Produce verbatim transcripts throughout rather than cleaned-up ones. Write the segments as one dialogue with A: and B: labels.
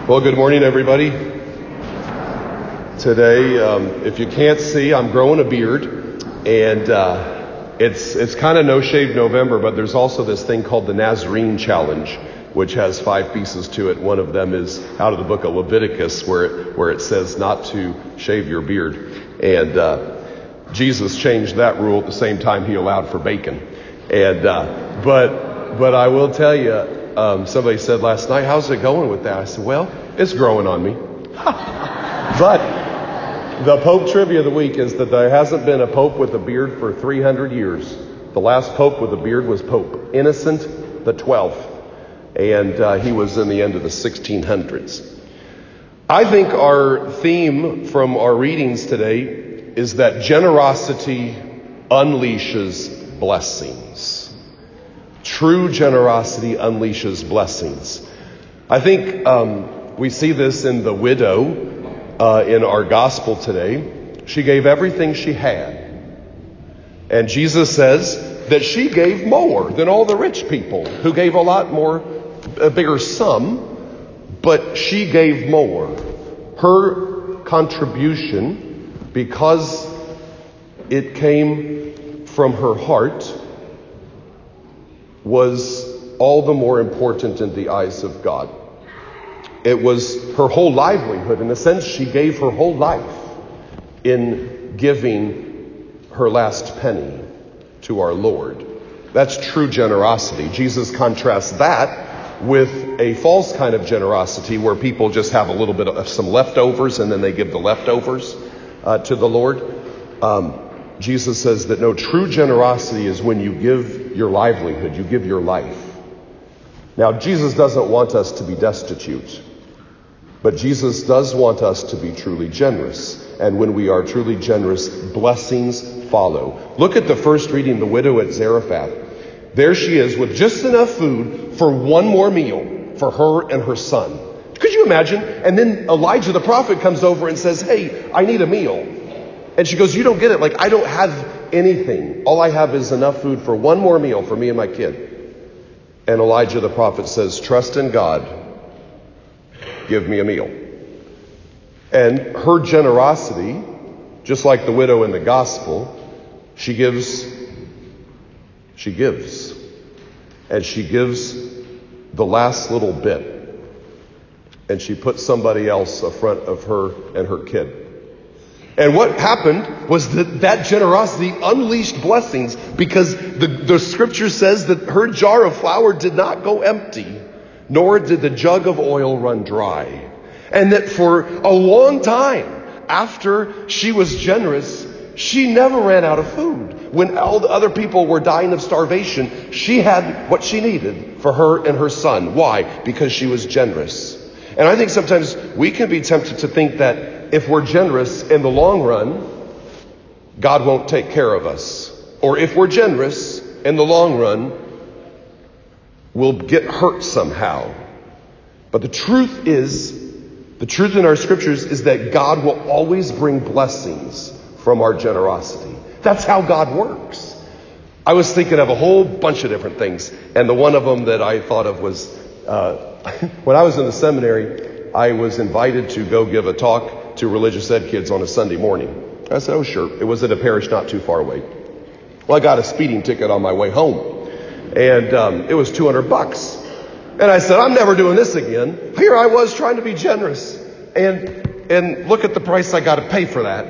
A: Well, good morning, everybody. Today, um, if you can't see, I'm growing a beard, and uh, it's it's kind of No Shave November, but there's also this thing called the Nazarene Challenge, which has five pieces to it. One of them is out of the book of Leviticus, where it, where it says not to shave your beard, and uh, Jesus changed that rule at the same time he allowed for bacon. And uh, but but I will tell you. Um, somebody said last night, how's it going with that? I said, well, it's growing on me. But the Pope trivia of the week is that there hasn't been a Pope with a beard for three hundred years. The last Pope with a beard was Pope Innocent the twelfth. And uh, he was in the end of the sixteen hundreds. I think our theme from our readings today is that generosity unleashes blessings. True generosity unleashes blessings. I think um, we see this in the widow uh, in our gospel today. She gave everything she had. And Jesus says that she gave more than all the rich people who gave a lot more, a bigger sum, but she gave more. Her contribution, because it came from her heart, was all the more important in the eyes of God. It was her whole livelihood. In a sense, she gave her whole life in giving her last penny to our Lord. That's true generosity. Jesus contrasts that with a false kind of generosity where people just have a little bit of some leftovers and then they give the leftovers uh, to the Lord. Um, Jesus says that no, true generosity is when you give your livelihood, you give your life. Now, Jesus doesn't want us to be destitute, but Jesus does want us to be truly generous. And when we are truly generous, blessings follow. Look at the first reading, the widow at Zarephath. There she is with just enough food for one more meal for her and her son. Could you imagine? And then Elijah the prophet comes over and says, hey, I need a meal. And she goes, you don't get it. Like, I don't have anything. All I have is enough food for one more meal for me and my kid. And Elijah the prophet says, trust in God. Give me a meal. And her generosity, just like the widow in the gospel, she gives, she gives. And she gives the last little bit. And she puts somebody else in front of her and her kid. And what happened was that that generosity unleashed blessings, because the, the scripture says that her jar of flour did not go empty, nor did the jug of oil run dry. And that for a long time after she was generous, she never ran out of food. When all the other people were dying of starvation, she had what she needed for her and her son. Why? Because she was generous. And I think sometimes we can be tempted to think that if we're generous in the long run, God won't take care of us. Or if we're generous in the long run, we'll get hurt somehow. But the truth is, the truth in our scriptures is that God will always bring blessings from our generosity. That's how God works. I was thinking of a whole bunch of different things. And the one of them that I thought of was, uh, when I was in the seminary, I was invited to go give a talk to religious ed kids on a Sunday morning. I said, oh, sure. It was at a parish not too far away. Well, I got a speeding ticket on my way home. And um, it was two hundred bucks. And I said, I'm never doing this again. Here I was trying to be generous. And and look at the price I got to pay for that.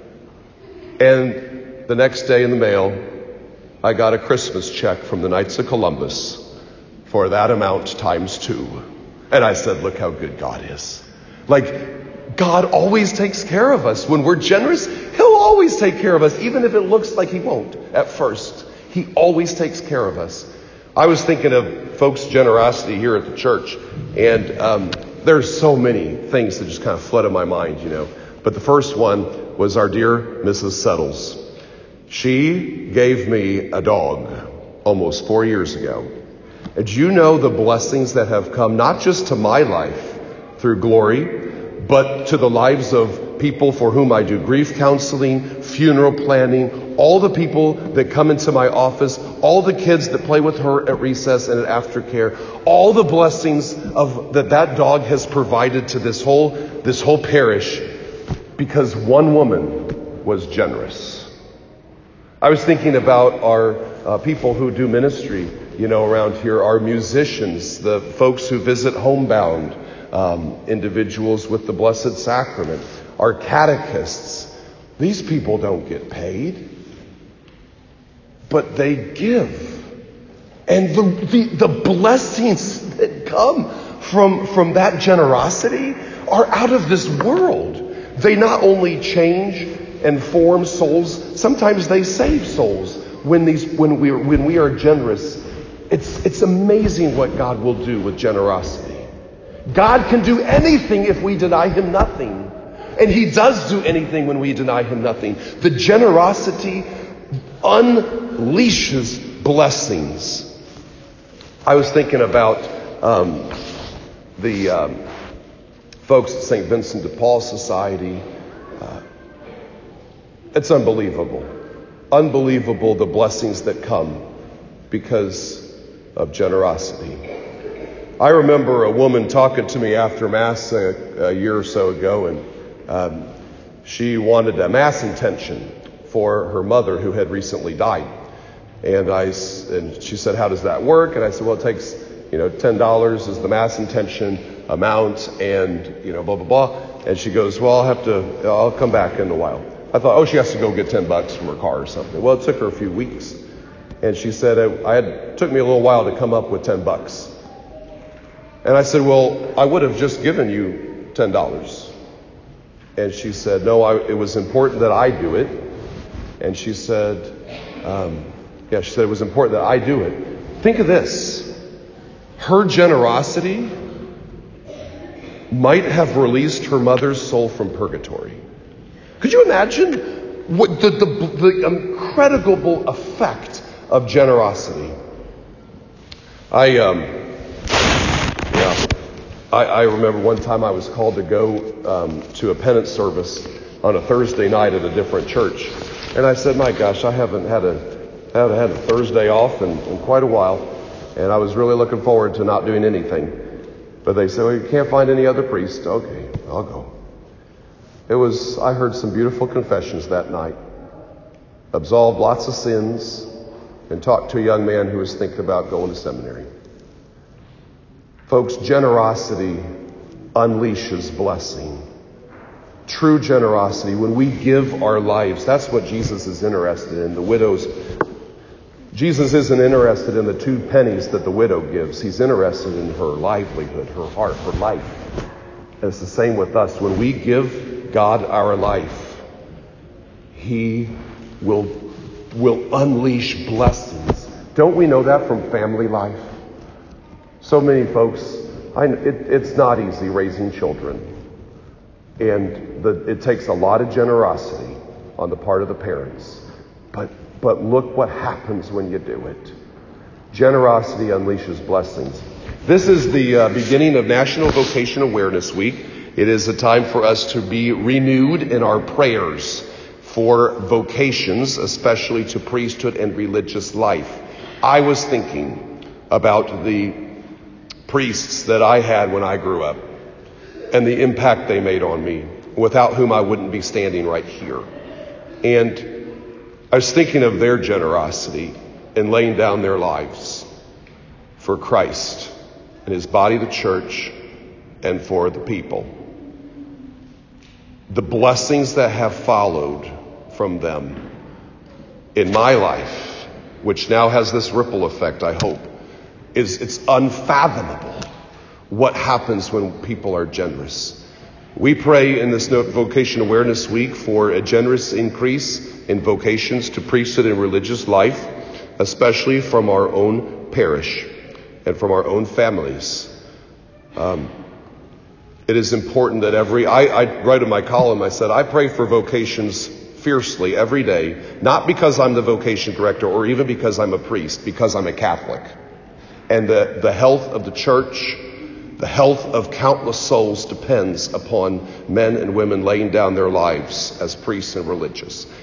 A: And the next day in the mail, I got a Christmas check from the Knights of Columbus for that amount times two. And I said, look how good God is. Like, God always takes care of us. When we're generous, He'll always take care of us, even if it looks like He won't at first. He always takes care of us. I was thinking of folks' generosity here at the church, and um, there's so many things that just kind of flooded my mind, you know. But the first one was our dear Missus Settles. She gave me a dog almost four years ago. And do you know the blessings that have come, not just to my life through Glory, but to the lives of people for whom I do grief counseling, funeral planning, all the people that come into my office, all the kids that play with her at recess and at aftercare, all the blessings of that that dog has provided to this whole this whole parish because one woman was generous. I was thinking about our uh, people who do ministry, you know, around here, our musicians, the folks who visit homebound, um, individuals with the Blessed Sacrament, our catechists. These people don't get paid, but they give. And the, the, the blessings that come from, from that generosity are out of this world. They not only change and form souls, sometimes they save souls when these when we when we are generous. It's it's amazing what God will do with generosity. God can do anything if we deny him nothing. And he does do anything when we deny him nothing. The generosity unleashes blessings. I was thinking about um, the um, folks at Saint Vincent de Paul Society. Uh, it's unbelievable. Unbelievable the blessings that come because of generosity. I remember a woman talking to me after Mass a, a year or so ago, and um, she wanted a Mass intention for her mother who had recently died. And I and she said, "How does that work?" And I said, "Well, it takes, you know, ten dollars is the Mass intention amount, and, you know, blah, blah, blah." And she goes, "Well, I'll have to, I'll come back in a while." I thought, oh, she has to go get ten bucks from her car or something. Well, it took her a few weeks. And she said, I had, it took me a little while to come up with ten bucks. And I said, well, I would have just given you ten dollars. And she said, no, I, it was important that I do it. And she said, um, yeah, she said it was important that I do it. Think of this. Her generosity might have released her mother's soul from purgatory. Could you imagine what the, the, the incredible effect of generosity? I, um, yeah, I, I remember one time I was called to go um, to a penance service on a Thursday night at a different church. And I said, my gosh, I haven't had a, haven't had a Thursday off in, in quite a while. And I was really looking forward to not doing anything. But they said, well, you can't find any other priest. Okay, I'll go. It was, I heard some beautiful confessions that night. Absolved lots of sins and talked to a young man who was thinking about going to seminary. Folks, generosity unleashes blessing. True generosity, when we give our lives, that's what Jesus is interested in. The widows, Jesus isn't interested in the two pennies that the widow gives. He's interested in her livelihood, her heart, her life. And it's the same with us. When we give God our life, he will, will unleash blessings. Don't we know that from family life? So many folks, I, it, it's not easy raising children. And the, it takes a lot of generosity on the part of the parents. But, but look what happens when you do it. Generosity unleashes blessings. This is the uh, beginning of National Vocation Awareness Week. It is a time for us to be renewed in our prayers for vocations, especially to priesthood and religious life. I was thinking about the priests that I had when I grew up and the impact they made on me, without whom I wouldn't be standing right here. And I was thinking of their generosity in laying down their lives for Christ and his body, the church, and for the people. The blessings that have followed from them in my life, which now has this ripple effect, I hope, is it's unfathomable what happens when people are generous. We pray in this Vocation Awareness Week for a generous increase in vocations to priesthood and religious life, especially from our own parish and from our own families. Um, It is important that every, I, I write in my column, I said, I pray for vocations fiercely every day, not because I'm the vocation director or even because I'm a priest, because I'm a Catholic. And the, the health of the church, the health of countless souls depends upon men and women laying down their lives as priests and religious.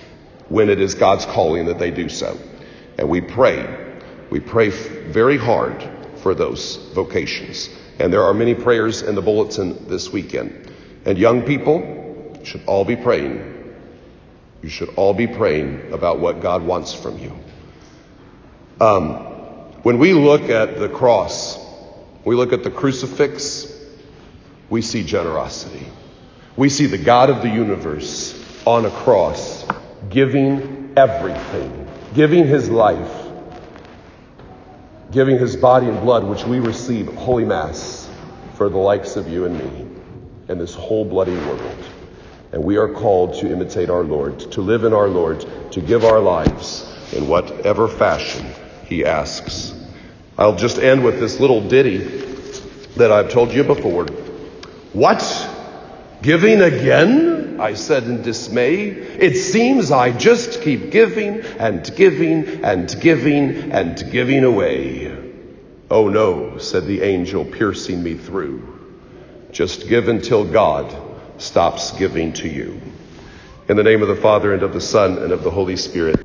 A: when it is God's calling that they do so. And we pray, we pray very hard for those vocations. And there are many prayers in the bulletin this weekend. And young people should all be praying. You should all be praying about what God wants from you. Um, when we look at the cross, we look at the crucifix, we see generosity. We see the God of the universe on a cross giving everything, giving his life, giving his body and blood, which we receive at Holy Mass for the likes of you and me and this whole bloody world. And we are called to imitate our Lord, to live in our Lord, to give our lives in whatever fashion he asks. I'll just end with this little ditty that I've told you before. What? Giving again? I said in dismay. It seems I just keep giving and giving and giving and giving away. Oh no, said the angel piercing me through. Just give until God stops giving to you. In the name of the Father and of the Son and of the Holy Spirit.